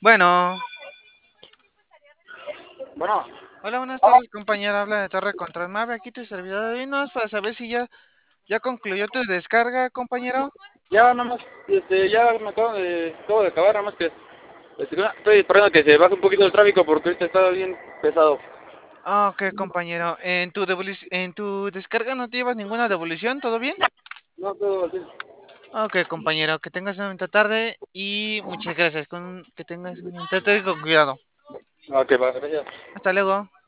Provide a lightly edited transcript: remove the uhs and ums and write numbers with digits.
Bueno, Bueno, hola, buenas tardes, compañero. Habla de Torre Control Mave. Aquí tu servidor de Vinos para saber si ya concluyó tu descarga, compañero. ya nada más, ya acabo de acabar, nada más que estoy esperando que se baje un poquito el tráfico porque ahorita está bien pesado. Ah, ok, compañero. En tu descarga no te llevas ninguna devolución, ¿todo bien? No, todo así. Ok, compañero, que tengas una bonita tarde y muchas gracias. Que tengas una bonita tarde con cuidado. Ok, va, gracias. Hasta luego.